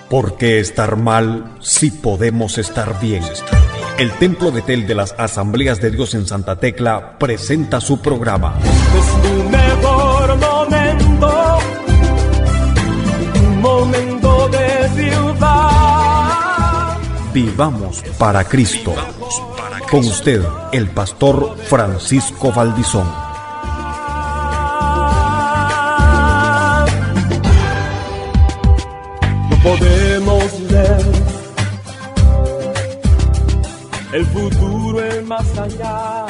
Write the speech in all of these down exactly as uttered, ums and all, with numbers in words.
¿Por qué estar mal si podemos estar bien? El Templo de Tel de las Asambleas de Dios en Santa Tecla presenta su programa. Es tu mejor momento, un momento de ciudad. Vivamos para Cristo. Con usted, el pastor Francisco Valdizón. Podemos ver el futuro es más allá.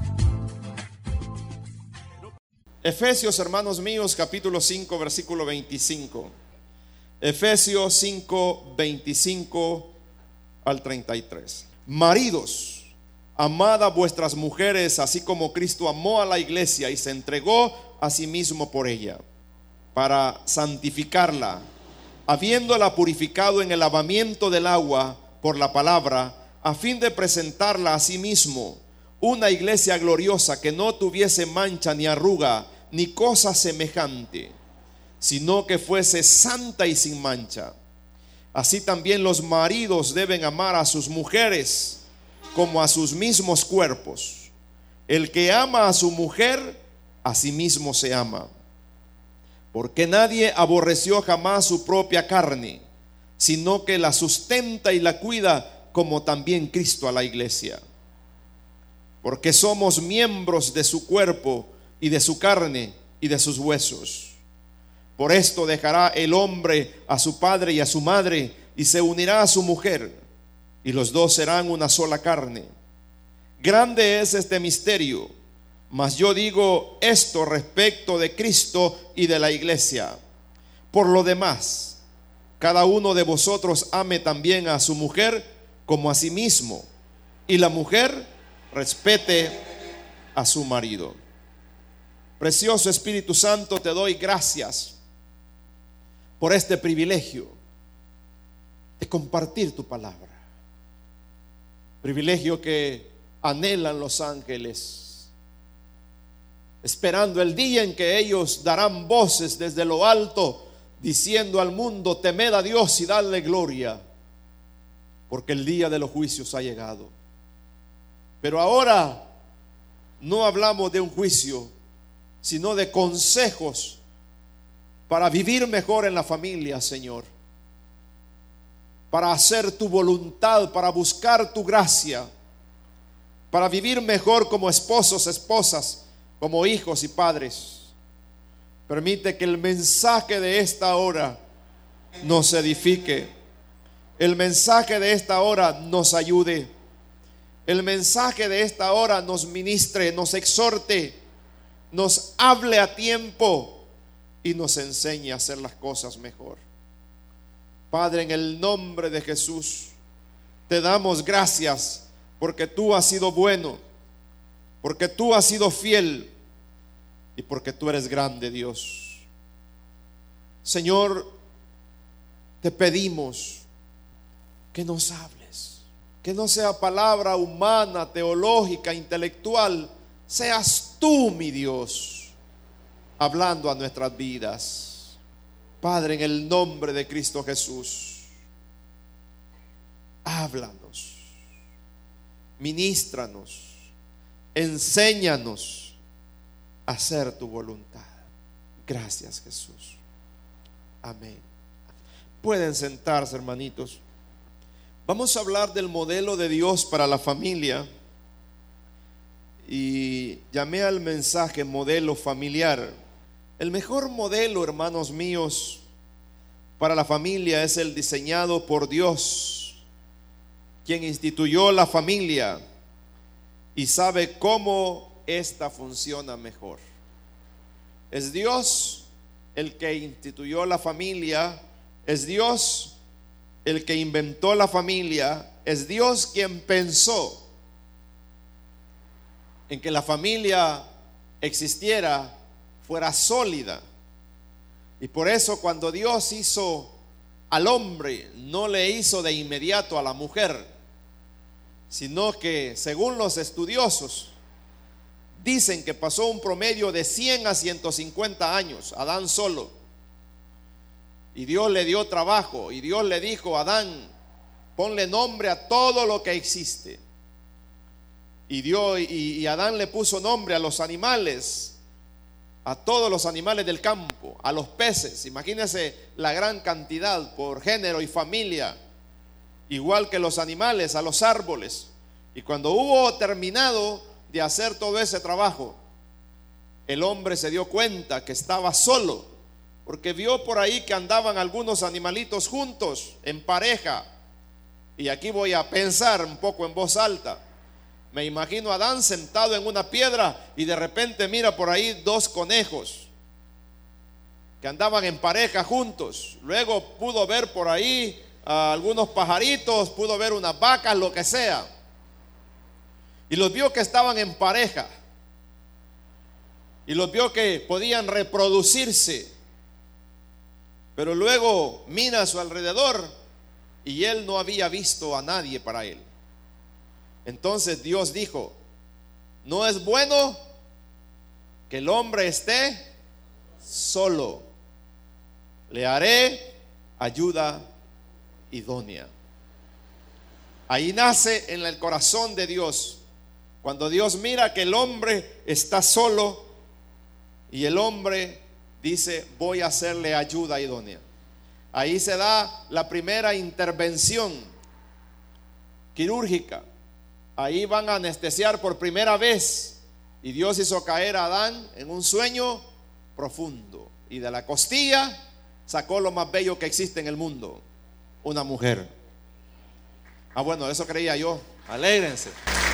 Efesios, hermanos míos, capítulo cinco, versículo veinticinco. Efesios cinco, veinticinco al treinta y tres. Maridos, amad a vuestras mujeres, así como Cristo amó a la iglesia y se entregó a sí mismo por ella, para santificarla, habiéndola purificado en el lavamiento del agua por la palabra, a fin de presentarla a sí mismo una iglesia gloriosa, que no tuviese mancha ni arruga ni cosa semejante, sino que fuese santa y sin mancha. Así también los maridos deben amar a sus mujeres como a sus mismos cuerpos. El que ama a su mujer, a sí mismo se ama. Porque nadie aborreció jamás su propia carne, sino que la sustenta y la cuida, como también Cristo a la iglesia. Porque somos miembros de su cuerpo y de su carne y de sus huesos. Por esto dejará el hombre a su padre y a su madre, y se unirá a su mujer, y los dos serán una sola carne. Grande es este misterio, mas yo digo esto respecto de Cristo y de la iglesia. Por lo demás, cada uno de vosotros ame también a su mujer como a sí mismo, y la mujer respete a su marido. Precioso Espíritu Santo, te doy gracias por este privilegio de compartir tu palabra. Privilegio que anhelan los ángeles, esperando el día en que ellos darán voces desde lo alto, diciendo al mundo: temed a Dios y dadle gloria, porque el día de los juicios ha llegado. Pero ahora no hablamos de un juicio, sino de consejos para vivir mejor en la familia, Señor, para hacer tu voluntad, para buscar tu gracia, para vivir mejor como esposos, esposas, como hijos y padres. Permite que el mensaje de esta hora nos edifique, el mensaje de esta hora nos ayude, el mensaje de esta hora nos ministre, nos exhorte, nos hable a tiempo y nos enseñe a hacer las cosas mejor. Padre, en el nombre de Jesús, te damos gracias porque tú has sido bueno, porque tú has sido fiel y porque tú eres grande, Dios. Señor, te pedimos que nos hables, que no sea palabra humana, teológica, intelectual. Seas tú, mi Dios, hablando a nuestras vidas. Padre, en el nombre de Cristo Jesús, háblanos, ministranos, enséñanos a hacer tu voluntad. Gracias, Jesús. Amén. Pueden sentarse, hermanitos. Vamos a hablar del modelo de Dios para la familia. Y llamé al mensaje modelo familiar. El mejor modelo, hermanos míos, para la familia es el diseñado por Dios, quien instituyó la familia y sabe cómo esta funciona mejor. Es Dios el que instituyó la familia, es Dios el que inventó la familia, es Dios quien pensó en que la familia existiera, fuera sólida. Y por eso cuando Dios hizo al hombre, no le hizo de inmediato a la mujer, sino que según los estudiosos dicen que pasó un promedio de cien a ciento cincuenta años, Adán solo. Y Dios le dio trabajo. Y Dios le dijo a Adán: ponle nombre a todo lo que existe. Y, Dios, y, y Adán le puso nombre a los animales, a todos los animales del campo, a los peces. Imagínense la gran cantidad por género y familia, igual que los animales, a los árboles. Y cuando hubo terminado de hacer todo ese trabajo, el hombre se dio cuenta que estaba solo, porque vio por ahí que andaban algunos animalitos juntos, en pareja. Y aquí voy a pensar un poco en voz alta. Me imagino a Adán sentado en una piedra y de repente mira por ahí dos conejos que andaban en pareja juntos. Luego pudo ver por ahí a algunos pajaritos, pudo ver unas vacas, lo que sea. Y los vio que estaban en pareja. Y los vio que podían reproducirse. Pero luego mira a su alrededor y él no había visto a nadie para él. Entonces Dios dijo: no es bueno que el hombre esté solo, le haré ayuda idónea. Ahí nace en el corazón de Dios, cuando Dios mira que el hombre está solo y el hombre dice: voy a hacerle ayuda idónea. Ahí se da la primera intervención quirúrgica. Ahí van a anestesiar por primera vez. Y Dios hizo caer a Adán en un sueño profundo. Y de la costilla sacó lo más bello que existe en el mundo: una mujer. Ah, bueno, eso creía yo. Alégrense.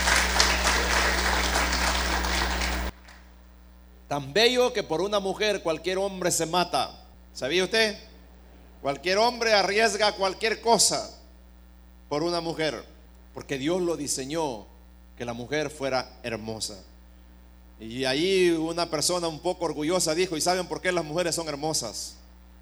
Tan bello que por una mujer cualquier hombre se mata. ¿Sabía usted? Cualquier hombre arriesga cualquier cosa por una mujer, porque Dios lo diseñó, que la mujer fuera hermosa. Y ahí una persona un poco orgullosa dijo: ¿y saben por qué las mujeres son hermosas?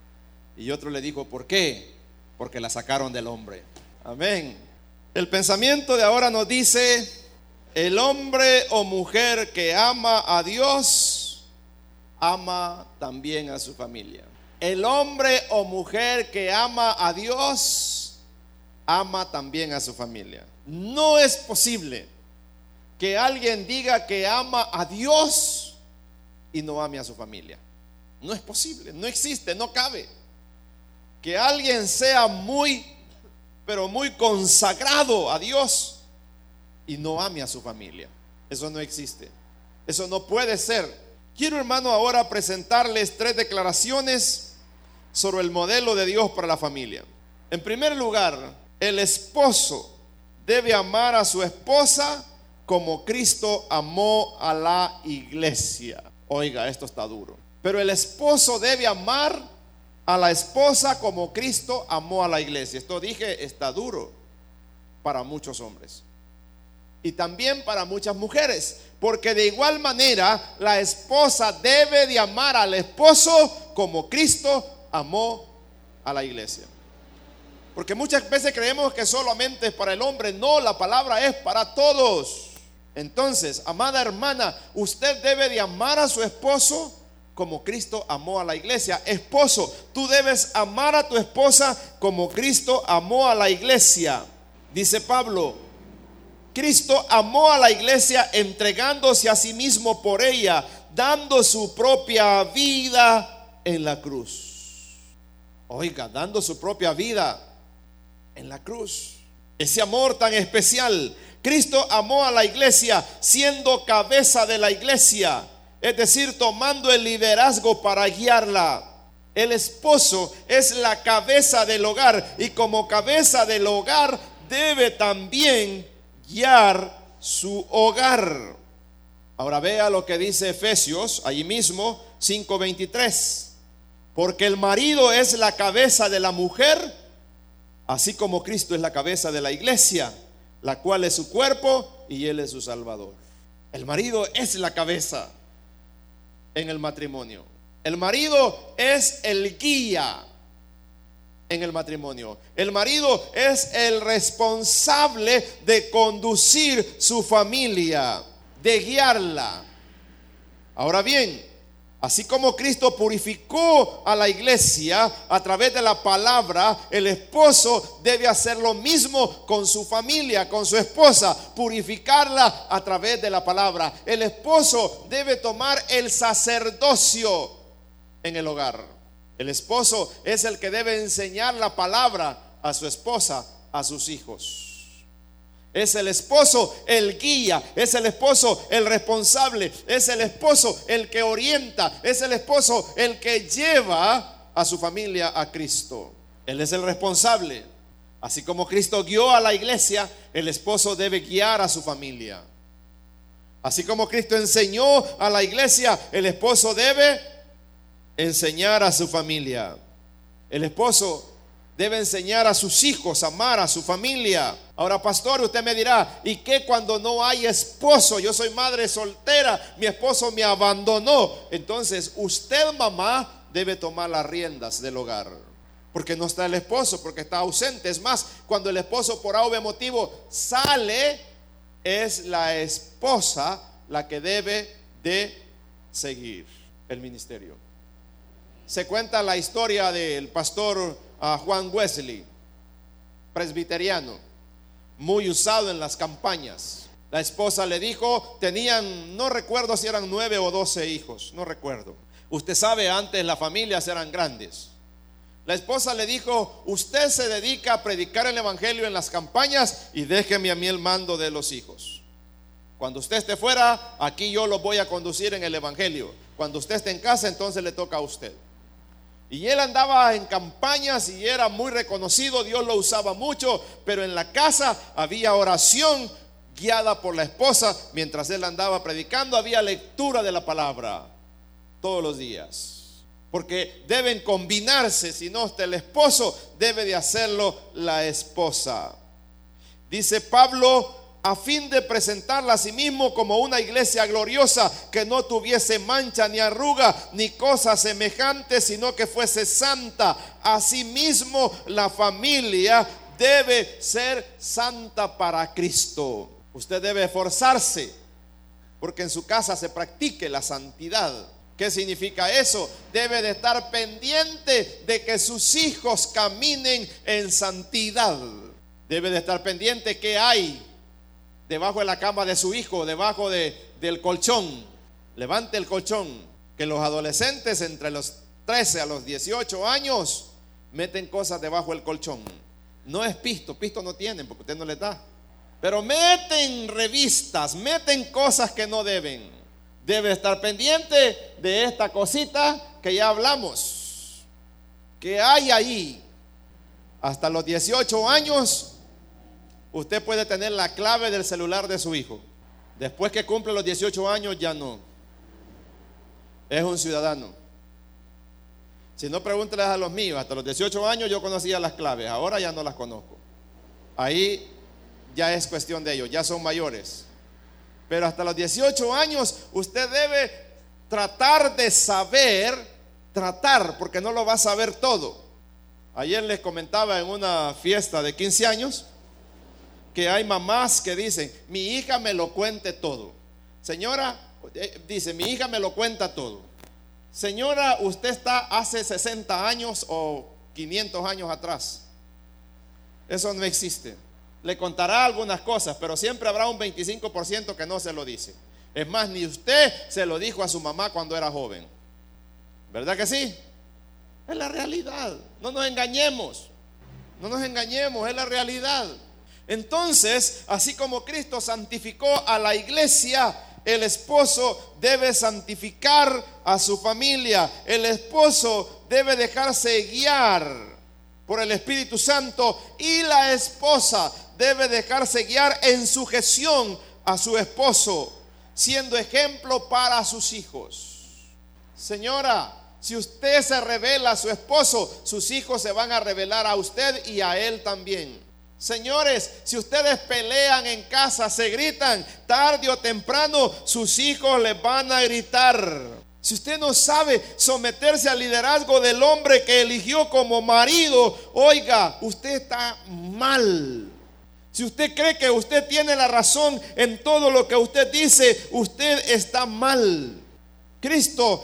Y otro le dijo: ¿por qué? Porque la sacaron del hombre. Amén. El pensamiento de ahora nos dice: el hombre o mujer que ama a Dios, ama también a su familia. El hombre o mujer que ama a Dios, ama también a su familia. No es posible que alguien diga que ama a Dios y no ame a su familia. No es posible, no existe, no cabe. Que alguien sea muy, pero muy consagrado a Dios y no ame a su familia. Eso no existe. Eso no puede ser. Quiero, hermano, ahora presentarles tres declaraciones sobre el modelo de Dios para la familia. En primer lugar, el esposo debe amar a su esposa como Cristo amó a la iglesia. Oiga, esto está duro. Pero el esposo debe amar a la esposa como Cristo amó a la iglesia. Esto dije, está duro para muchos hombres y también para muchas mujeres, porque de igual manera la esposa debe de amar al esposo como Cristo amó a la iglesia. Porque muchas veces creemos que solamente es para el hombre. No, la palabra es para todos. Entonces, amada hermana, usted debe de amar a su esposo como Cristo amó a la iglesia. Esposo, tú debes amar a tu esposa como Cristo amó a la iglesia. Dice Pablo: Cristo amó a la iglesia entregándose a sí mismo por ella, dando su propia vida en la cruz. Oiga, dando su propia vida en la cruz. Ese amor tan especial. Cristo amó a la iglesia siendo cabeza de la iglesia, es decir, tomando el liderazgo para guiarla. El esposo es la cabeza del hogar y como cabeza del hogar debe también guiar su hogar. Ahora vea lo que dice Efesios, allí mismo, cinco veintitrés. Porque el marido es la cabeza de la mujer, así como Cristo es la cabeza de la iglesia, la cual es su cuerpo y él es su salvador. El marido es la cabeza en el matrimonio. El marido es el guía en el matrimonio. El marido es el responsable de conducir su familia, de guiarla. Ahora bien, Así como Cristo purificó a la iglesia a través de la palabra, el esposo debe hacer lo mismo con su familia, con su esposa, purificarla a través de la palabra. El esposo debe tomar el sacerdocio en el hogar. El esposo es el que debe enseñar la palabra a su esposa, a sus hijos. Es el esposo el guía, es el esposo el responsable, es el esposo el que orienta, es el esposo el que lleva a su familia a Cristo. Él es el responsable. Así como Cristo guió a la iglesia, el esposo debe guiar a su familia. Así como Cristo enseñó a la iglesia, el esposo debe enseñar a su familia. El esposo debe enseñar a sus hijos a amar a su familia. Ahora, pastor, usted me dirá, ¿y qué cuando no hay esposo? Yo soy madre soltera, mi esposo me abandonó. Entonces, usted, mamá, debe tomar las riendas del hogar. Porque no está el esposo, porque está ausente. Es más, cuando el esposo por algún motivo sale, es la esposa la que debe de seguir el ministerio. Se cuenta la historia del pastor a Juan Wesley, presbiteriano, muy usado en las campañas. La esposa le dijo, tenían, no recuerdo si eran nueve o doce hijos, no recuerdo. Usted sabe, antes las familias eran grandes. La esposa le dijo, usted se dedica a predicar el evangelio en las campañas y déjeme a mí el mando de los hijos. Cuando usted esté fuera, aquí yo los voy a conducir en el evangelio. Cuando usted esté en casa, entonces le toca a usted. Y él andaba en campañas y era muy reconocido, Dios lo usaba mucho, pero en la casa había oración guiada por la esposa. Mientras él andaba predicando, había lectura de la palabra todos los días. Porque deben combinarse, si no está el esposo, debe de hacerlo la esposa. Dice Pablo, a fin de presentarla a sí mismo como una iglesia gloriosa, que no tuviese mancha ni arruga ni cosa semejante, sino que fuese santa. Asimismo, la familia debe ser santa para Cristo. Usted debe esforzarse porque en su casa se practique la santidad. ¿Qué significa eso? Debe de estar pendiente de que sus hijos caminen en santidad. Debe de estar pendiente que hay debajo de la cama de su hijo, debajo de, del colchón. Levante el colchón. Que los adolescentes entre los trece a los dieciocho años meten cosas debajo del colchón. No es pisto, pisto no tienen porque usted no les da. Pero meten revistas, meten cosas que no deben. Debe estar pendiente de esta cosita que ya hablamos, que hay ahí. Hasta los dieciocho años usted puede tener la clave del celular de su hijo. Después que cumple los dieciocho años ya no. Es un ciudadano. Si no, pregúnteles a los míos. Hasta los dieciocho años yo conocía las claves, ahora ya no las conozco. Ahí ya es cuestión de ellos, ya son mayores. Pero hasta los dieciocho años usted debe tratar de saber, tratar, porque no lo va a saber todo. Ayer les comentaba en una fiesta de quince años que hay mamás que dicen, mi hija me lo cuente todo. Señora, dice, mi hija me lo cuenta todo. Señora, usted está hace sesenta años o quinientos años atrás. Eso no existe. Le contará algunas cosas, pero siempre habrá un veinticinco por ciento que no se lo dice. Es más, ni usted se lo dijo a su mamá cuando era joven. ¿Verdad que sí? Es la realidad. No nos engañemos. No nos engañemos, es la realidad. Entonces, así como Cristo santificó a la iglesia, el esposo debe santificar a su familia. El esposo debe dejarse guiar por el Espíritu Santo y la esposa debe dejarse guiar en sujeción a su esposo, siendo ejemplo para sus hijos. Señora, si usted se revela a su esposo, sus hijos se van a revelar a usted y a él también. Señores, si ustedes pelean en casa, se gritan, tarde o temprano sus hijos les van a gritar. Si usted no sabe someterse al liderazgo del hombre que eligió como marido, oiga, usted está mal. Si usted cree que usted tiene la razón en todo lo que usted dice, usted está mal. Cristo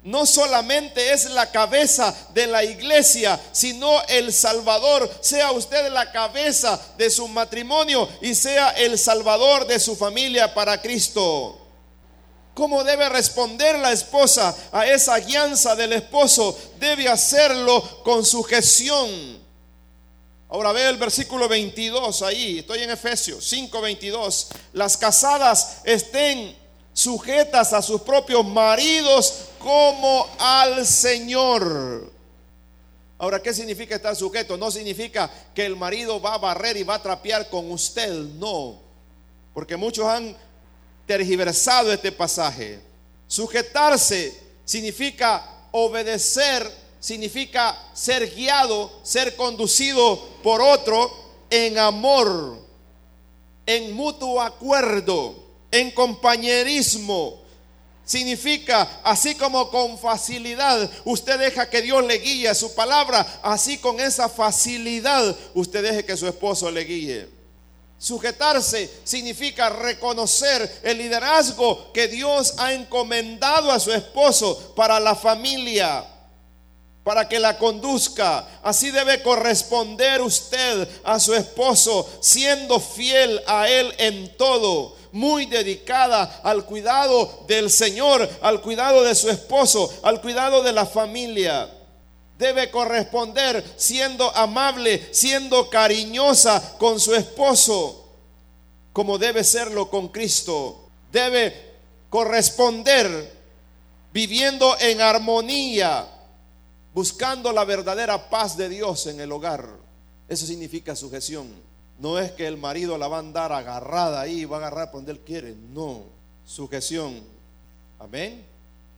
no solamente es la cabeza de la iglesia, sino el Salvador. Sea usted la cabeza de su matrimonio y sea el Salvador de su familia para Cristo. ¿Cómo debe responder la esposa a esa guianza del esposo? Debe hacerlo con sujeción. Ahora ve el versículo veintidós ahí, estoy en Efesios cinco veintidós. Las casadas estén sujetas a sus propios maridos como al Señor. Ahora, ¿qué significa estar sujeto? No significa que el marido va a barrer y va a trapear con usted, no, porque muchos han tergiversado este pasaje. Sujetarse significa obedecer, significa ser guiado, ser conducido por otro en amor, en mutuo acuerdo, en compañerismo. Significa, así como con facilidad usted deja que Dios le guíe a su palabra, así con esa facilidad usted deje que su esposo le guíe. Sujetarse significa reconocer el liderazgo que Dios ha encomendado a su esposo para la familia, para que la conduzca. Así debe corresponder usted a su esposo, siendo fiel a él en todo, muy dedicada al cuidado del Señor, al cuidado de su esposo, al cuidado de la familia. Debe corresponder siendo amable, siendo cariñosa con su esposo, como debe serlo con Cristo. Debe corresponder viviendo en armonía, buscando la verdadera paz de Dios en el hogar. Eso significa sujeción. No es que el marido la va a andar agarrada ahí, va a agarrar por donde él quiere. No, sujeción. Amén.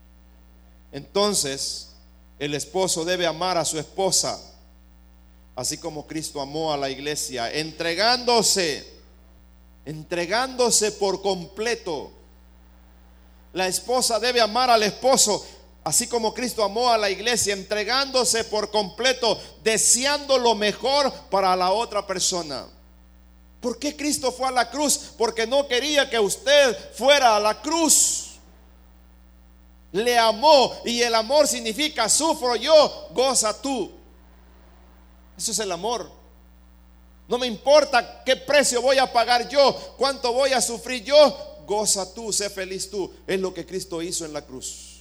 Entonces, el esposo debe amar a su esposa, así como Cristo amó a la iglesia, entregándose, entregándose por completo. La esposa debe amar al esposo, así como Cristo amó a la iglesia, entregándose por completo, deseando lo mejor para la otra persona. ¿Por qué Cristo fue a la cruz? Porque no quería que usted fuera a la cruz. Le amó, y el amor significa sufro yo, goza tú. Eso es el amor. No me importa qué precio voy a pagar yo, cuánto voy a sufrir yo, goza tú, sé feliz tú. Es lo que Cristo hizo en la cruz.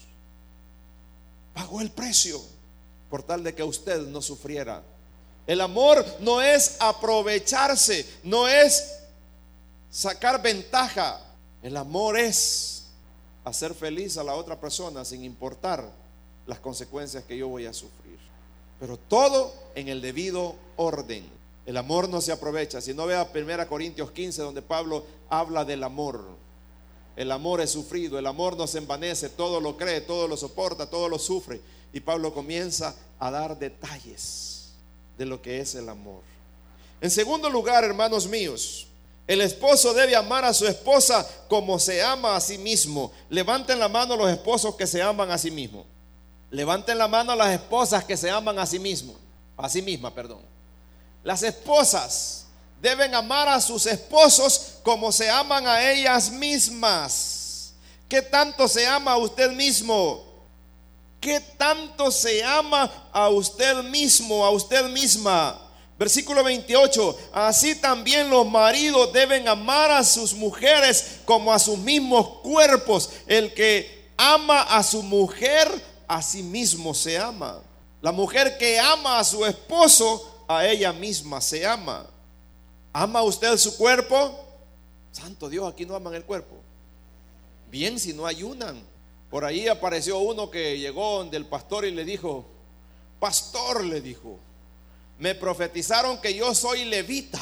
Pagó el precio por tal de que usted no sufriera. El amor no es aprovecharse, no es sacar ventaja. El amor es hacer feliz a la otra persona sin importar las consecuencias que yo voy a sufrir. Pero todo en el debido orden. El amor no se aprovecha. Si no, vea primera Corintios quince, donde Pablo habla del amor. El amor es sufrido, el amor no se envanece, todo lo cree, todo lo soporta, todo lo sufre. Y Pablo comienza a dar detalles de lo que es el amor. En segundo lugar, hermanos míos, el esposo debe amar a su esposa como se ama a sí mismo. Levanten la mano los esposos que se aman a sí mismos. Levanten la mano las esposas que se aman a sí mismos, a sí misma, perdón. Las esposas deben amar a sus esposos como se aman a ellas mismas. ¿Qué tanto se ama a usted mismo? ¿Qué tanto se ama a usted mismo, a usted misma? Versículo veintiocho. Así también los maridos deben amar a sus mujeres como a sus mismos cuerpos. El que ama a su mujer, a sí mismo se ama. La mujer que ama a su esposo, a ella misma se ama. ¿Ama usted su cuerpo? Santo Dios, aquí no aman el cuerpo. Bien, si no ayunan. Por ahí apareció uno que llegó donde el pastor y le dijo: pastor, le dijo, me profetizaron que yo soy levita.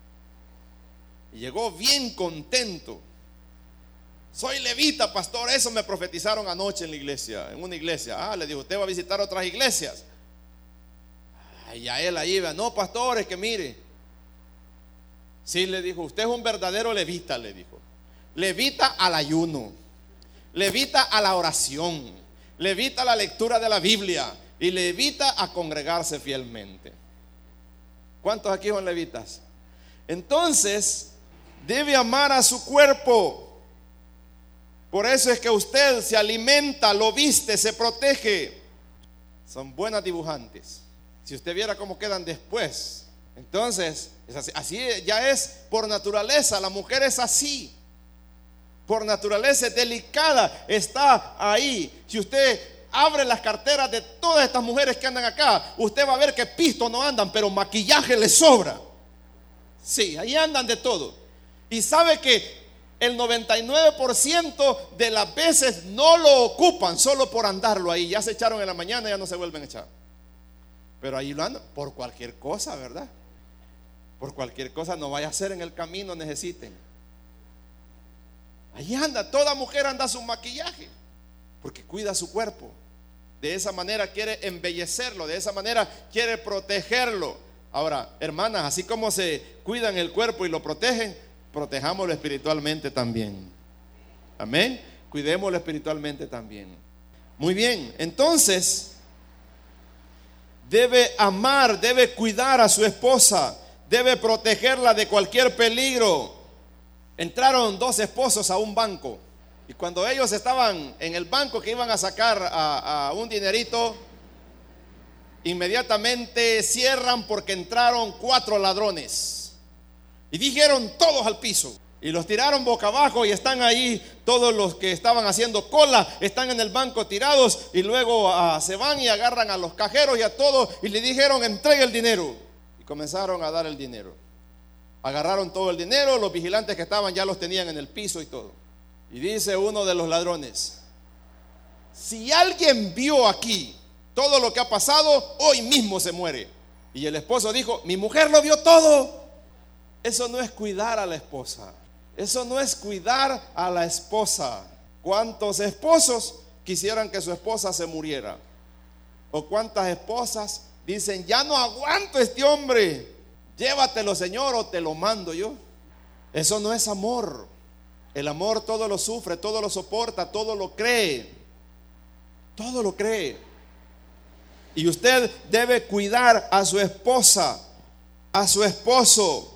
Y llegó bien contento. Soy levita, pastor, eso me profetizaron anoche en la iglesia, en una iglesia. Ah, le dijo, usted va a visitar otras iglesias. Y a él ahí, no, pastor, es que mire. Sí, le dijo, usted es un verdadero levita, le dijo. Levita al ayuno, levita a la oración, levita a la lectura de la Biblia y levita a congregarse fielmente. ¿Cuántos aquí son levitas? Entonces, debe amar a su cuerpo. Por eso es que usted se alimenta, lo viste, se protege. Son buenas dibujantes. Si usted viera cómo quedan después. Entonces, es así, así ya es por naturaleza. La mujer es así. Por naturaleza es delicada. Está ahí. Si usted abre las carteras de todas estas mujeres que andan acá, usted va a ver que pisto no andan, pero maquillaje les sobra. Sí, ahí andan de todo. Y sabe que el noventa y nueve por ciento de las veces no lo ocupan solo por andarlo ahí. Ya se echaron en la mañana, ya no se vuelven a echar. Pero ahí lo andan por cualquier cosa, ¿verdad? Por cualquier cosa, no vaya a ser en el camino necesiten. Ahí anda, toda mujer anda su maquillaje, porque cuida su cuerpo. De esa manera quiere embellecerlo, de esa manera quiere protegerlo. Ahora, hermanas, así como se cuidan el cuerpo y lo protegen, protejámoslo espiritualmente también. Amén. Cuidémoslo espiritualmente también. Muy bien, entonces debe amar, debe cuidar a su esposa, debe protegerla de cualquier peligro. Entraron dos esposos a un banco, y cuando ellos estaban en el banco que iban a sacar a, a un dinerito, inmediatamente cierran porque entraron cuatro ladrones y dijeron todos al piso y los tiraron boca abajo, y están ahí todos los que estaban haciendo cola, están en el banco tirados, y luego uh, se van y agarran a los cajeros y a todos y le dijeron entregue el dinero, y comenzaron a dar el dinero. Agarraron todo el dinero, los vigilantes que estaban ya los tenían en el piso y todo. Y dice uno de los ladrones: si alguien vio aquí todo lo que ha pasado, hoy mismo se muere. Y el esposo dijo: mi mujer lo vio todo. Eso no es cuidar a la esposa. Eso no es cuidar a la esposa. ¿Cuántos esposos quisieran que su esposa se muriera? ¿O cuántas esposas dicen: ya no aguanto este hombre, llévatelo, Señor, o te lo mando yo? Eso no es amor. El amor todo lo sufre, todo lo soporta, todo lo cree. Todo lo cree. Y usted debe cuidar a su esposa, a su esposo,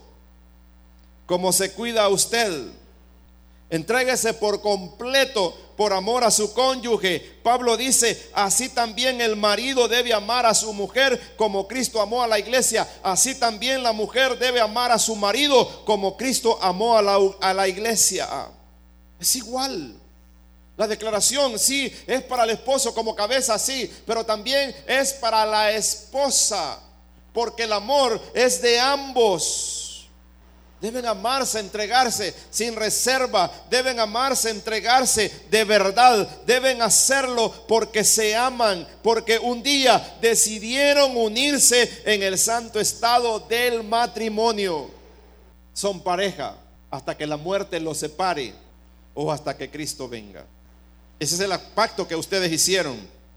como se cuida a usted. Entréguese por completo por amor a su cónyuge. Pablo dice: así también el marido debe amar a su mujer como Cristo amó a la iglesia. Así también la mujer debe amar a su marido como Cristo amó a la, a la iglesia. Es igual. La declaración sí es para el esposo como cabeza, sí, pero también es para la esposa, porque el amor es de ambos. Deben amarse, entregarse sin reserva. Deben amarse, entregarse de verdad. Deben hacerlo porque se aman, porque un día decidieron unirse en el santo estado del matrimonio. Son pareja hasta que la muerte los separe o hasta que Cristo venga. Ese es el pacto que ustedes hicieron.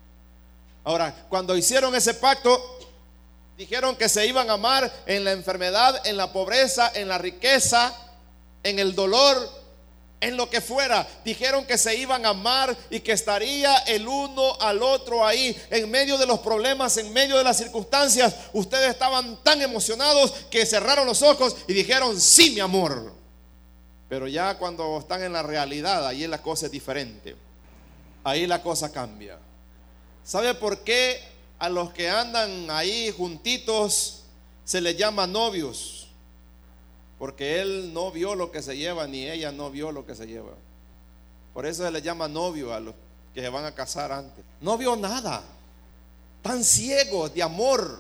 Ahora, cuando hicieron ese pacto, dijeron que se iban a amar en la enfermedad, en la pobreza, en la riqueza, en el dolor, en lo que fuera. Dijeron que se iban a amar y que estaría el uno al otro ahí, en medio de los problemas, en medio de las circunstancias. Ustedes estaban tan emocionados que cerraron los ojos y dijeron: sí, mi amor. Pero ya cuando están en la realidad, ahí la cosa es diferente. Ahí la cosa cambia. ¿Sabe por qué a los que andan ahí juntitos se les llama novios? Porque él no vio lo que se lleva, ni ella no vio lo que se lleva. Por eso se les llama novio a los que se van a casar antes. No vio nada. Tan ciegos de amor.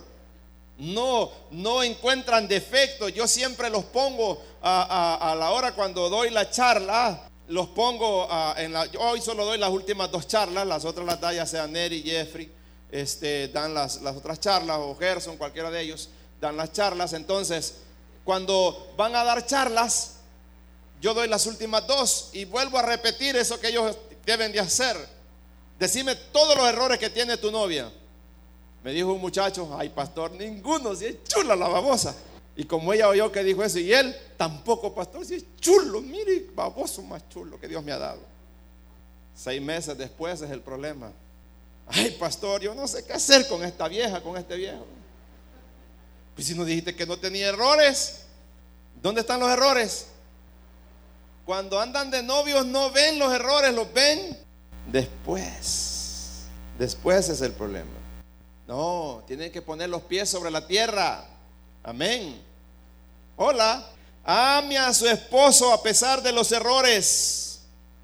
No, no encuentran defectos. Yo siempre los pongo a, a, a la hora cuando doy la charla. Los pongo a, en la, yo hoy solo doy las últimas dos charlas. Las otras las da ya sea Neri, Jeffrey, este, dan las, las otras charlas, o Gerson, cualquiera de ellos dan las charlas. Entonces, cuando van a dar charlas, yo doy las últimas dos y vuelvo a repetir eso que ellos deben de hacer. Decime todos los errores que tiene tu novia. Me dijo un muchacho: ay, pastor, ninguno, si es chula la babosa. Y como ella oyó que dijo eso, y él tampoco: pastor, si es chulo, mire, baboso más chulo que Dios me ha dado. Seis meses después es el problema. Ay, pastor, yo no sé qué hacer con esta vieja, con este viejo. Pues si nos dijiste que no tenía errores, ¿dónde están los errores? Cuando andan de novios no ven los errores, los ven después. Después es el problema. No, tienen que poner los pies sobre la tierra. Amén. Hola. Ame a su esposo a pesar de los errores.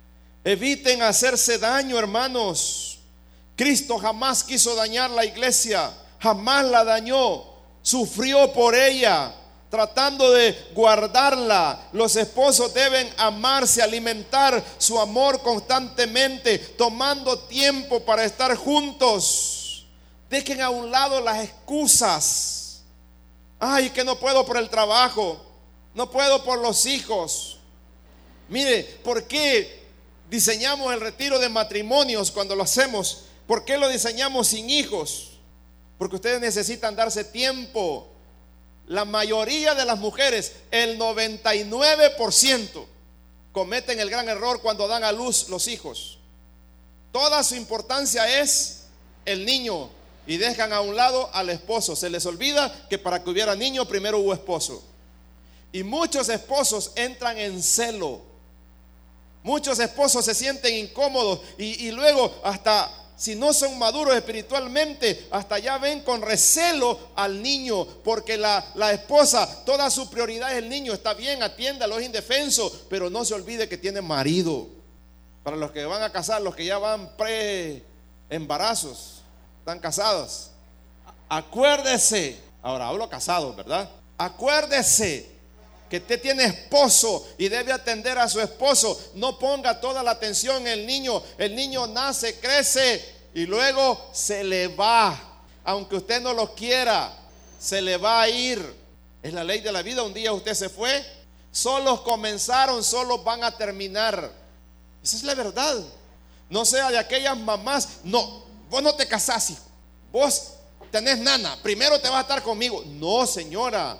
Eviten hacerse daño, hermanos. Cristo jamás quiso dañar la iglesia, jamás la dañó. Sufrió por ella, tratando de guardarla. Los esposos deben amarse, alimentar su amor constantemente, tomando tiempo para estar juntos. Dejen a un lado las excusas. Ay, que no puedo por el trabajo, no puedo por los hijos. Mire, ¿por qué diseñamos el retiro de matrimonios cuando lo hacemos? ¿Por qué lo diseñamos sin hijos? Porque ustedes necesitan darse tiempo. La mayoría de las mujeres, el noventa y nueve por ciento, cometen el gran error cuando dan a luz los hijos. Toda su importancia es el niño y dejan a un lado al esposo. Se les olvida que para que hubiera niño primero hubo esposo. Y muchos esposos entran en celo. Muchos esposos se sienten incómodos y, y luego hasta, si no son maduros espiritualmente, hasta ya ven con recelo al niño, porque la, la esposa, toda su prioridad es el niño. Está bien, atiéndalo, es indefenso, pero no se olvide que tiene marido. Para los que van a casar, los que ya van pre-embarazos, están casados, acuérdese, ahora hablo casados, ¿verdad? Acuérdese que usted tiene esposo y debe atender a su esposo. No ponga toda la atención en el niño. El niño nace, crece y luego se le va. Aunque usted no lo quiera, se le va a ir. Es la ley de la vida. Un día usted se fue. Solos comenzaron, solos van a terminar. Esa es la verdad. No sea de aquellas mamás. No, vos no te casás, hijo. Vos tenés nana, primero te vas a estar conmigo. No, señora,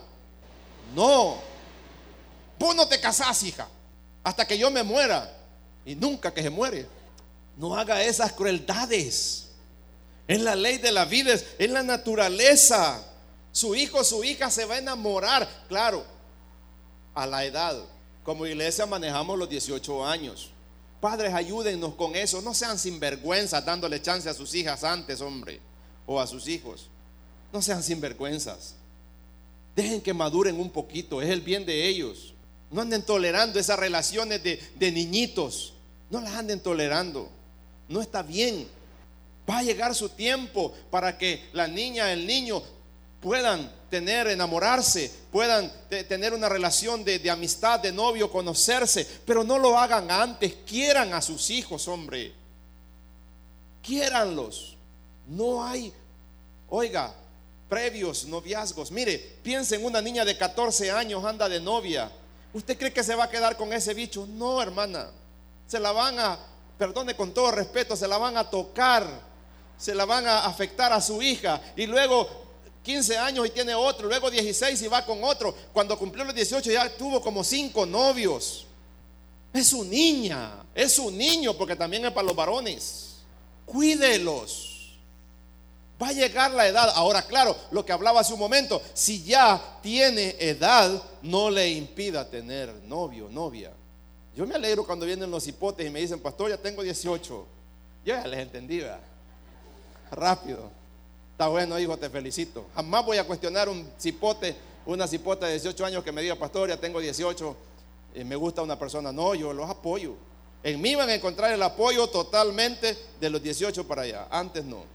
no. Vos no te casás, hija, hasta que yo me muera. Y nunca que se muere. No haga esas crueldades. Es la ley de la vida, es, es la naturaleza. Su hijo, su hija se va a enamorar. Claro, a la edad. Como iglesia manejamos los dieciocho años. Padres, ayúdennos con eso. No sean sinvergüenzas dándole chance a sus hijas antes, hombre, o a sus hijos. No sean sinvergüenzas. Dejen que maduren un poquito. Es el bien de ellos. No anden tolerando esas relaciones de, de niñitos. No las anden tolerando. No está bien. Va a llegar su tiempo para que la niña, el niño puedan tener, enamorarse, puedan te, tener una relación de, de amistad, de novio, conocerse. Pero no lo hagan antes. Quieran a sus hijos, hombre. Quiéranlos. No hay, oiga, previos noviazgos. Mire, piensa en una niña de catorce años, anda de novia. ¿Usted cree que se va a quedar con ese bicho? No, hermana. Se la van a, perdone con todo respeto, se la van a tocar, se la van a afectar a su hija. Y luego quince años y tiene otro, luego dieciséis y va con otro. Cuando cumplió los dieciocho ya tuvo como cinco novios. Es su niña, es su niño, porque también es para los varones. Cuídelos. Va a llegar la edad. Ahora, claro, lo que hablaba hace un momento, si ya tiene edad, no le impida tener novio, novia. Yo me alegro cuando vienen los hipotes y me dicen, pastor, ya tengo dieciocho. Yo ya les entendí, ¿verdad? Rápido. Está bueno, hijo, te felicito. Jamás voy a cuestionar un cipote, una cipota de dieciocho años que me diga, pastor, ya tengo dieciocho y me gusta una persona. No, yo los apoyo. En mí van a encontrar el apoyo totalmente de los dieciocho para allá. Antes no.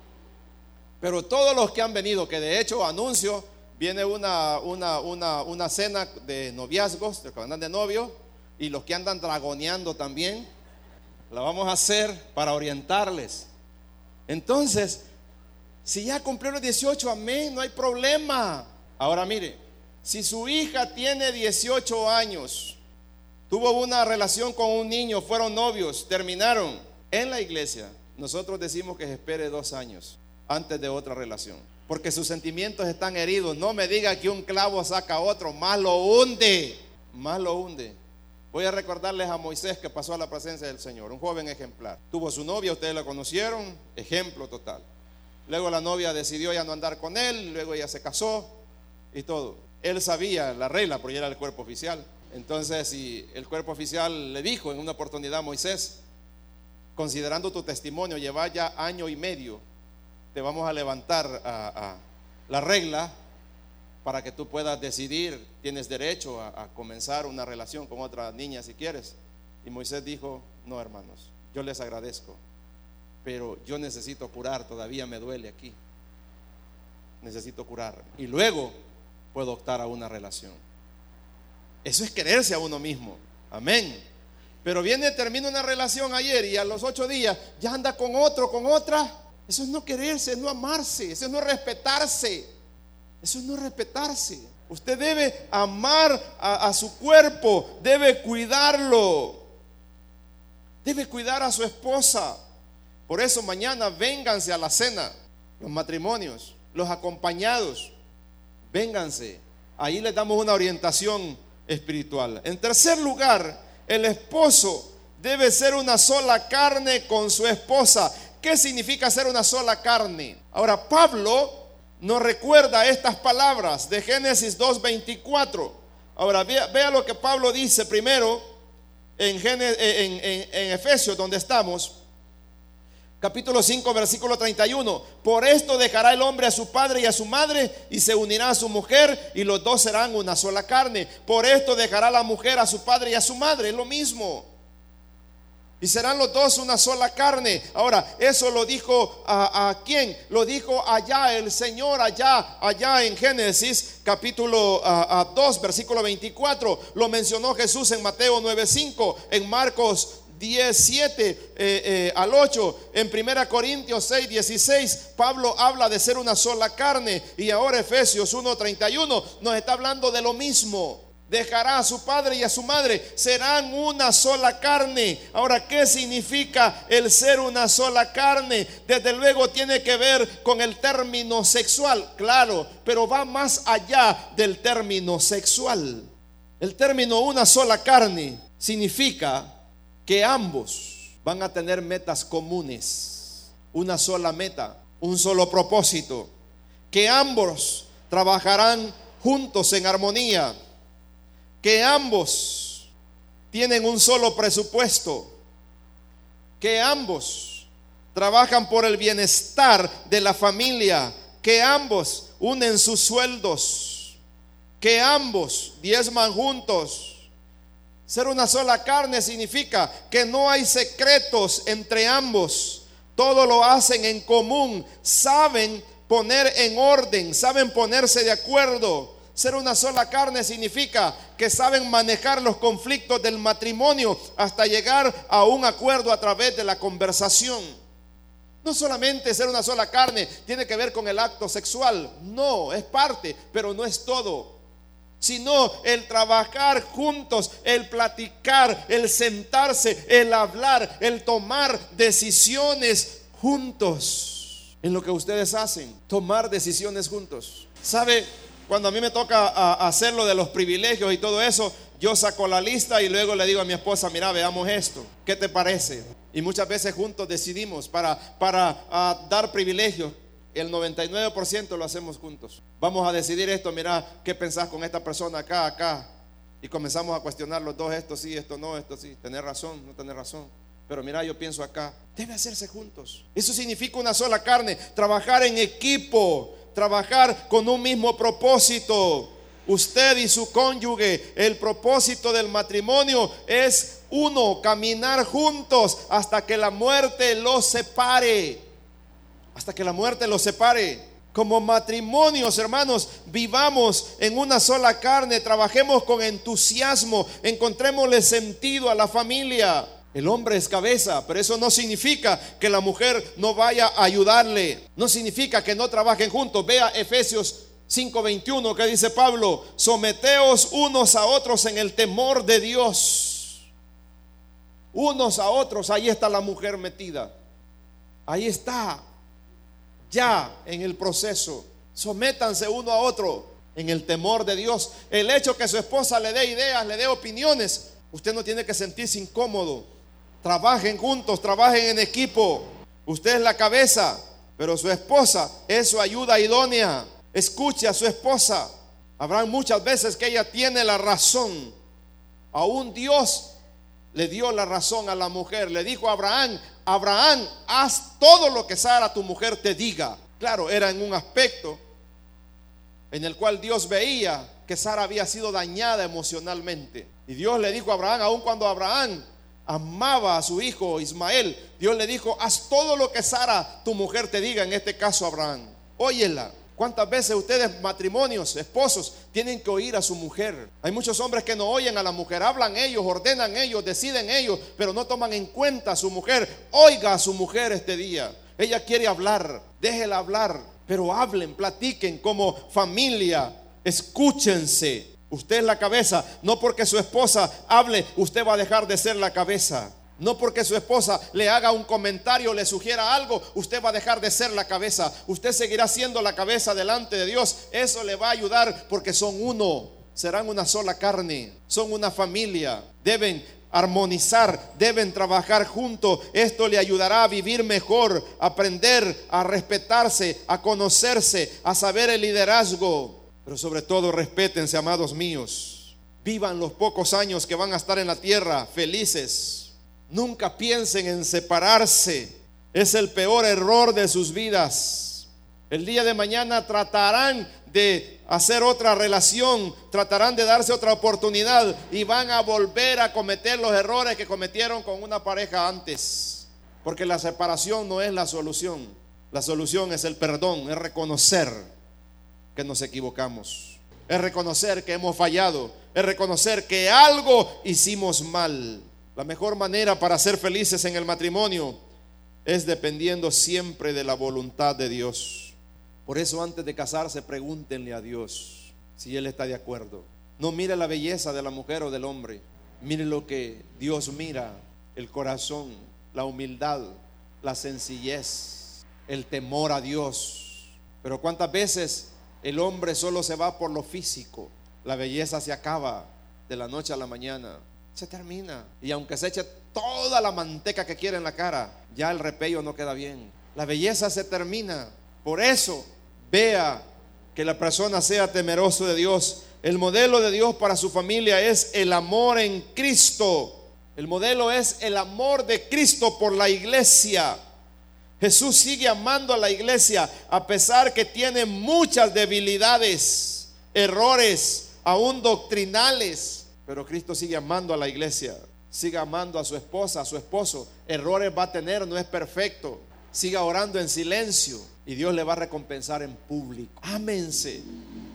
Pero todos los que han venido, que de hecho anuncio, viene una, una, una, una cena de noviazgos, de que andan de novio, y los que andan dragoneando también, la vamos a hacer para orientarles. Entonces, si ya cumplió los dieciocho, amén, no hay problema. Ahora mire, si su hija tiene dieciocho años, tuvo una relación con un niño, fueron novios, terminaron en la iglesia, nosotros decimos que se espere dos años antes de otra relación, porque sus sentimientos están heridos. No me diga que un clavo saca otro, más lo hunde, más lo hunde. Voy a recordarles a Moisés, que pasó a la presencia del Señor, un joven ejemplar. Tuvo su novia, ustedes la conocieron, ejemplo total. Luego la novia decidió ya no andar con él, luego ella se casó y todo. Él sabía la regla porque era el cuerpo oficial. Entonces, si el cuerpo oficial le dijo en una oportunidad a Moisés, considerando tu testimonio, lleva ya año y medio, te vamos a levantar a, a la regla para que tú puedas decidir, tienes derecho a, a comenzar una relación con otra niña si quieres. Y Moisés dijo, no, hermanos, yo les agradezco, pero yo necesito curar, todavía me duele aquí, necesito curar y luego puedo optar a una relación. Eso es quererse a uno mismo, amén. Pero viene, termina una relación ayer y a los ocho días ya anda con otro, con otra. Eso es no quererse, es no amarse, eso es no respetarse, eso es no respetarse. Usted debe amar a, a su cuerpo, debe cuidarlo, debe cuidar a su esposa. Por eso mañana vénganse a la cena, los matrimonios, los acompañados, vénganse. Ahí les damos una orientación espiritual. En tercer lugar, el esposo debe ser una sola carne con su esposa. ¿Qué significa ser una sola carne? Ahora, Pablo nos recuerda estas palabras de Génesis dos veinticuatro. Ahora, vea, vea lo que Pablo dice primero en, Génesis, en, en, en Efesios, donde estamos. Capítulo cinco, versículo treinta y uno. Por esto dejará el hombre a su padre y a su madre y se unirá a su mujer y los dos serán una sola carne. Por esto dejará la mujer a su padre y a su madre. Es lo mismo. Y serán los dos una sola carne. Ahora, eso lo dijo a, a quién? Lo dijo allá el Señor, allá, allá en Génesis capítulo a, a dos, versículo veinticuatro. Lo mencionó Jesús en Mateo nueve cinco, en Marcos diez siete eh, eh, al ocho, en primera Corintios seis dieciséis. Pablo habla de ser una sola carne. Y ahora Efesios uno treinta y uno nos está hablando de lo mismo. Dejará a su padre y a su madre, serán una sola carne. Ahora, ¿qué significa el ser una sola carne? Desde luego tiene que ver con el término sexual, claro, pero va más allá del término sexual. El término una sola carne significa que ambos van a tener metas comunes, una sola meta, un solo propósito, que ambos trabajarán juntos en armonía, que ambos tienen un solo presupuesto, que ambos trabajan por el bienestar de la familia, que ambos unen sus sueldos, que ambos diezman juntos. Ser una sola carne significa que no hay secretos entre ambos, todo lo hacen en común, saben poner en orden, saben ponerse de acuerdo. Ser una sola carne significa que saben manejar los conflictos del matrimonio hasta llegar a un acuerdo a través de la conversación. No solamente ser una sola carne tiene que ver con el acto sexual, no, es parte, pero no es todo. Sino el trabajar juntos, el platicar, el sentarse, el hablar, el tomar decisiones juntos. En lo que ustedes hacen, tomar decisiones juntos. ¿Sabe? Cuando a mí me toca a, hacer lo de los privilegios y todo eso, yo saco la lista y luego le digo a mi esposa, mira, veamos esto, ¿qué te parece? Y muchas veces juntos decidimos para, para a, dar privilegios. El noventa y nueve por ciento lo hacemos juntos. Vamos a decidir esto, mira, ¿qué pensás con esta persona acá, acá? Y comenzamos a cuestionar los dos, esto sí, esto no, esto sí, tener razón, no tener razón. Pero mira, yo pienso acá. Debe hacerse juntos. Eso significa una sola carne, trabajar en equipo, trabajar con un mismo propósito. Usted y su cónyuge, el propósito del matrimonio es uno, caminar juntos hasta que la muerte los separe. Hasta que la muerte los separe. Como matrimonios, hermanos, vivamos en una sola carne, trabajemos con entusiasmo, encontrémosle sentido a la familia. El hombre es cabeza, pero eso no significa que la mujer no vaya a ayudarle. No significa que no trabajen juntos. Vea Efesios cinco veintiuno que dice Pablo: someteos unos a otros en el temor de Dios. Unos a otros, ahí está la mujer metida. Ahí está. Ya en el proceso, sométanse uno a otro en el temor de Dios. El hecho que su esposa le dé ideas, le dé opiniones, usted no tiene que sentirse incómodo. Trabajen juntos, trabajen en equipo. Usted es la cabeza, pero su esposa es su ayuda idónea. Escuche a su esposa. Habrán muchas veces que ella tiene la razón, Aún Dios le dio la razón a la mujer. Le dijo a Abraham: Abraham, haz todo lo que Sara tu mujer te diga. Claro, era en un aspecto en el cual Dios veía que Sara había sido dañada emocionalmente. Y Dios le dijo a Abraham, aun cuando Abraham amaba a su hijo Ismael, Dios le dijo: haz todo lo que Sara tu mujer te diga. En este caso Abraham, óyela. ¿Cuántas veces ustedes, matrimonios, esposos, tienen que oír a su mujer? Hay muchos hombres que no oyen a la mujer. Hablan ellos, ordenan ellos, deciden ellos, pero no toman en cuenta a su mujer. Oiga a su mujer este día. Ella quiere hablar, déjela hablar, pero hablen, platiquen como familia. Escúchense. Usted es la cabeza. No porque su esposa hable, usted va a dejar de ser la cabeza. No porque su esposa le haga un comentario, le sugiera algo, usted va a dejar de ser la cabeza. Usted seguirá siendo la cabeza delante de Dios. Eso le va a ayudar, porque son uno, serán una sola carne, son una familia. Deben armonizar, deben trabajar juntos. Esto le ayudará a vivir mejor, a aprender a respetarse, a conocerse, a saber el liderazgo. Pero sobre todo, respétense, amados míos. Vivan los pocos años que van a estar en la tierra felices. Nunca piensen en separarse. Es el peor error de sus vidas. El día de mañana tratarán de hacer otra relación, tratarán de darse otra oportunidad y van a volver a cometer los errores que cometieron con una pareja antes. Porque la separación no es la solución. La solución es el perdón, es reconocer que nos equivocamos, es reconocer que hemos fallado, es reconocer que algo hicimos mal. La mejor manera para ser felices en el matrimonio es dependiendo siempre de la voluntad de Dios. Por eso, antes de casarse, pregúntenle a Dios si Él está de acuerdo. No mire la belleza de la mujer o del hombre, mire lo que Dios mira: el corazón, la humildad, la sencillez, el temor a Dios. Pero cuántas veces el hombre solo se va por lo físico. La belleza se acaba de la noche a la mañana, se termina. Y aunque se eche toda la manteca que quiera en la cara, ya el repello no queda bien. La belleza se termina. Por eso, vea que la persona sea temeroso de Dios. El modelo de Dios para su familia es el amor en Cristo. El modelo es el amor de Cristo por la iglesia. Jesús sigue amando a la iglesia a pesar que tiene muchas debilidades, errores, aún doctrinales. Pero Cristo sigue amando a la iglesia, sigue amando a su esposa, a su esposo. Errores va a tener, no es perfecto. Siga orando en silencio y Dios le va a recompensar en público. Ámense,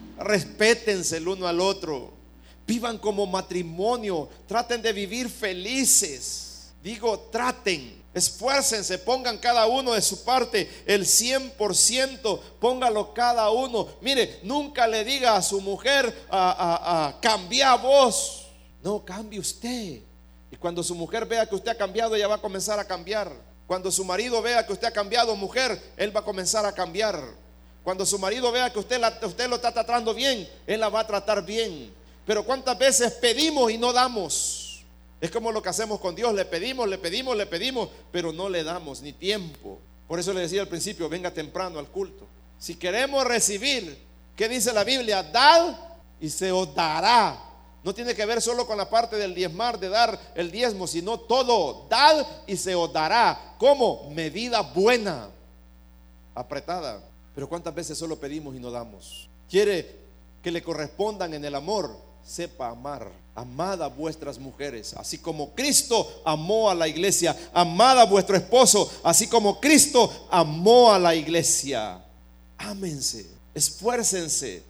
respétense el uno al otro, vivan como matrimonio, traten de vivir felices. Digo, traten, esfuércense, pongan cada uno de su parte el cien por ciento, póngalo cada uno. Mire, nunca le diga a su mujer: a, a, a, cambia vos. No, cambie usted. Y cuando su mujer vea que usted ha cambiado, ella va a comenzar a cambiar. Cuando su marido vea que usted ha cambiado, mujer, él va a comenzar a cambiar. Cuando su marido vea que usted, la, usted lo está tratando bien, él la va a tratar bien. Pero cuántas veces pedimos y no damos. Es como lo que hacemos con Dios: le pedimos, le pedimos, le pedimos, pero no le damos ni tiempo. Por eso le decía al principio: venga temprano al culto. Si queremos recibir, ¿qué dice la Biblia? Dad y se os dará. No tiene que ver solo con la parte del diezmar, de dar el diezmo, sino todo. Dad y se os dará. ¿Cómo? Medida buena, apretada. Pero ¿cuántas veces solo pedimos y no damos? Quiere que le correspondan en el amor. Sepa amar. Amad a vuestras mujeres, así como Cristo amó a la iglesia. Amad a vuestro esposo, así como Cristo amó a la iglesia. Ámense, esfuércense,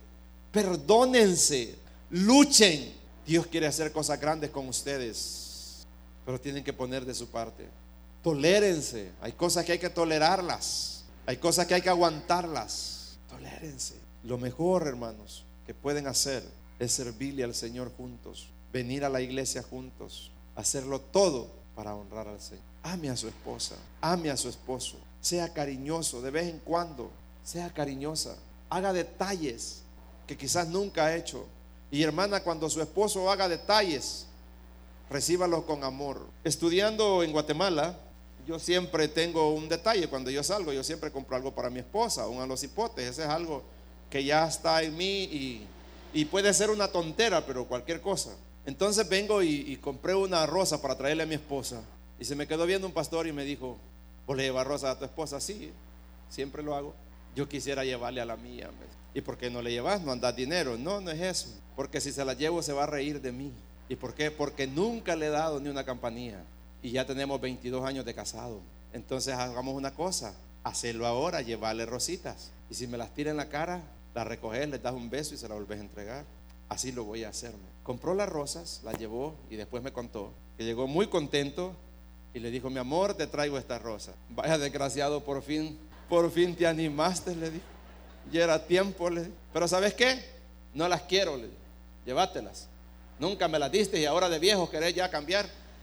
perdónense, luchen. Dios quiere hacer cosas grandes con ustedes, pero tienen que poner de su parte. Tolérense. Hay cosas que hay que tolerarlas, hay cosas que hay que aguantarlas. Tolérense. Lo mejor, hermanos, que pueden hacer es servirle al Señor juntos, venir a la iglesia juntos, hacerlo todo para honrar al Señor. Ame a su esposa, ame a su esposo, sea cariñoso de vez en cuando, sea cariñosa, haga detalles que quizás nunca ha hecho. Y hermana, cuando su esposo haga detalles, recíbalos con amor. Estudiando en Guatemala, yo siempre tengo un detalle. Cuando yo salgo, yo siempre compro algo para mi esposa, un alocipote. Ese es algo que ya está en mí y, y puede ser una tontera, pero cualquier cosa. Entonces vengo y, y compré una rosa para traerle a mi esposa. Y se me quedó viendo un pastor y me dijo: ¿vos le llevas rosas a tu esposa? Sí, siempre lo hago. Yo quisiera llevarle a la mía. ¿Y por qué no le llevas? No andas dinero. No, no es eso. Porque si se la llevo se va a reír de mí. ¿Y por qué? Porque nunca le he dado ni una campanilla. Y ya tenemos veintidós años de casado. Entonces hagamos una cosa: hacerlo ahora, llevarle rositas. Y si me las tira en la cara, la recoges, le das un beso y se la volvés a entregar. Así lo voy a hacerme. Compró las rosas, las llevó y después me contó que llegó muy contento y le dijo: mi amor, te traigo esta rosa. Vaya desgraciado, por fin, por fin te animaste, le dijo. Ya era tiempo, le dijo. Pero ¿sabes qué? No las quiero, le dijo. Llévatelas. Nunca me las diste y ahora de viejo querés ya cambiar.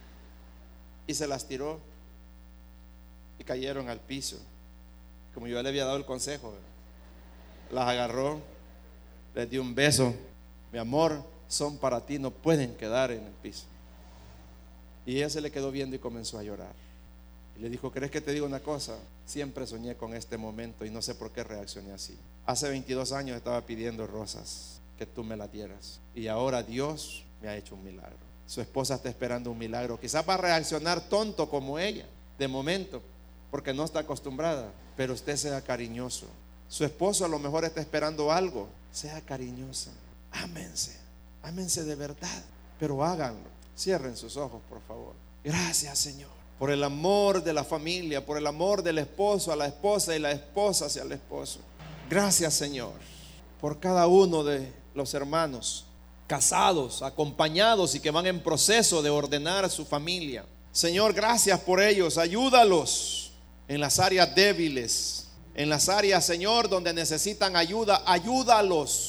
Y se las tiró y cayeron al piso, como yo le había dado el consejo. Las agarró, les dio un beso. Mi amor, son para ti, no pueden quedar en el piso. Y ella se le quedó viendo y comenzó a llorar. Y le dijo: ¿querés que te diga una cosa? Siempre soñé con este momento y no sé por qué reaccioné así. Hace veintidós años estaba pidiendo rosas, que tú me las dieras. Y ahora Dios me ha hecho un milagro. Su esposa está esperando un milagro. Quizás va a reaccionar tonto como ella, de momento, porque no está acostumbrada. Pero usted sea cariñoso. Su esposo a lo mejor está esperando algo. Sea cariñosa. Ámense, ámense de verdad, pero háganlo. Cierren sus ojos, por favor. Gracias, Señor, por el amor de la familia, por el amor del esposo a la esposa y la esposa hacia el esposo. Gracias, Señor, por cada uno de los hermanos casados, acompañados y que van en proceso de ordenar su familia. Señor, gracias por ellos. Ayúdalos en las áreas débiles, en las áreas, Señor, donde necesitan ayuda. Ayúdalos.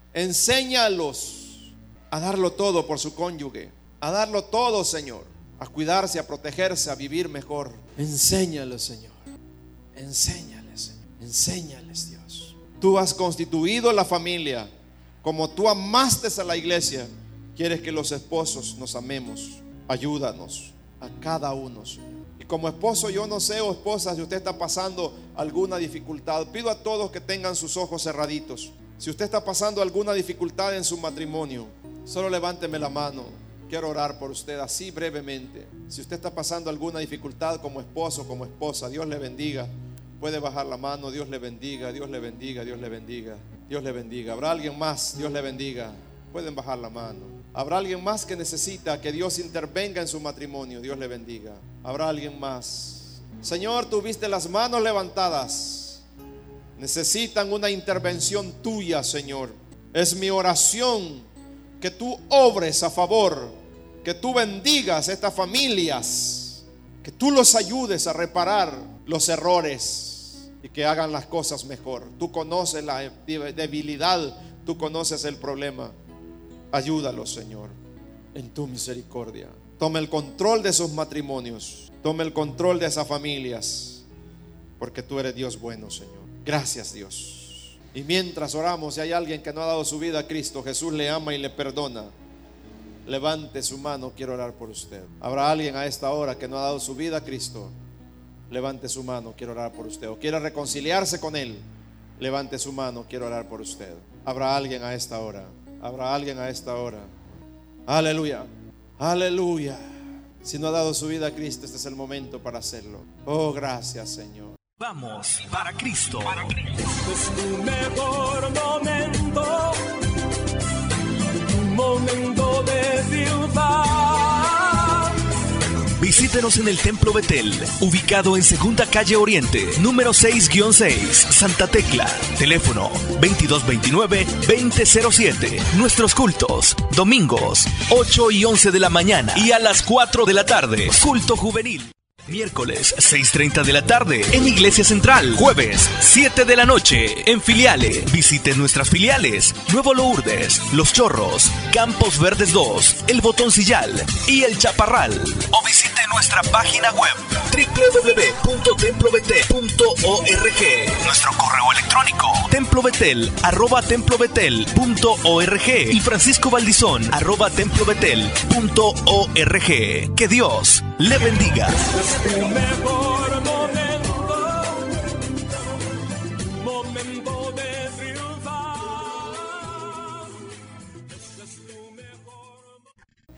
Enséñalos a darlo todo por su cónyuge, a darlo todo, Señor, a cuidarse, a protegerse, a vivir mejor. Enséñales, Señor. Enséñales, Señor. Enséñales, Dios. Tú has constituido la familia como tú amaste a la iglesia. Quieres que los esposos nos amemos. Ayúdanos a cada uno, Señor. Y como esposo, yo no sé, o esposa, si usted está pasando alguna dificultad, pido a todos que tengan sus ojos cerraditos. Si usted está pasando alguna dificultad en su matrimonio, solo levánteme la mano. Quiero orar por usted así brevemente. Si usted está pasando alguna dificultad como esposo, como esposa, Dios le bendiga. Puede bajar la mano. Dios le bendiga, Dios le bendiga, Dios le bendiga, Dios le bendiga. ¿Habrá alguien más? Dios le bendiga. Pueden bajar la mano. ¿Habrá alguien más que necesita que Dios intervenga en su matrimonio? Dios le bendiga. ¿Habrá alguien más? Señor, tú viste las manos levantadas. Necesitan una intervención tuya, Señor. Es mi oración que tú obres a favor, que tú bendigas estas familias, que tú los ayudes a reparar los errores y que hagan las cosas mejor. Tú conoces la debilidad, tú conoces el problema. Ayúdalos, Señor, en tu misericordia. Toma el control de sus matrimonios, toma el control de esas familias, porque tú eres Dios bueno, Señor. Gracias, Dios. Y mientras oramos, si hay alguien que no ha dado su vida a Cristo, Jesús le ama y le perdona. Levante su mano, quiero orar por usted. ¿Habrá alguien a esta hora que no ha dado su vida a Cristo? Levante su mano, quiero orar por usted. ¿O quiere reconciliarse con Él? Levante su mano, quiero orar por usted. ¿Habrá alguien a esta hora? ¿Habrá alguien a esta hora? Aleluya, aleluya. Si no ha dado su vida a Cristo, este es el momento para hacerlo. Oh, gracias, Señor. Vamos para Cristo. Es tu mejor momento, un momento de triunfar. Visítenos en el Templo Betel, ubicado en Segunda Calle Oriente, número seis guion seis, Santa Tecla. Teléfono veintidós veintinueve veinte cero siete. Nuestros cultos, domingos, ocho y once de la mañana y a las cuatro de la tarde. Culto juvenil. Miércoles, seis treinta de la tarde, en Iglesia Central. Jueves, siete de la noche, en Filiales. Visite nuestras filiales: Nuevo Lourdes, Los Chorros, Campos Verdes dos, El Botoncillal y El Chaparral. O visite nuestra página web doble u doble u doble u punto templo betel punto org. Nuestro correo electrónico templobetel arroba templobetel punto org y Francisco Valdizón arroba templobetel punto org. Que Dios le bendiga. Es tu mejor momento.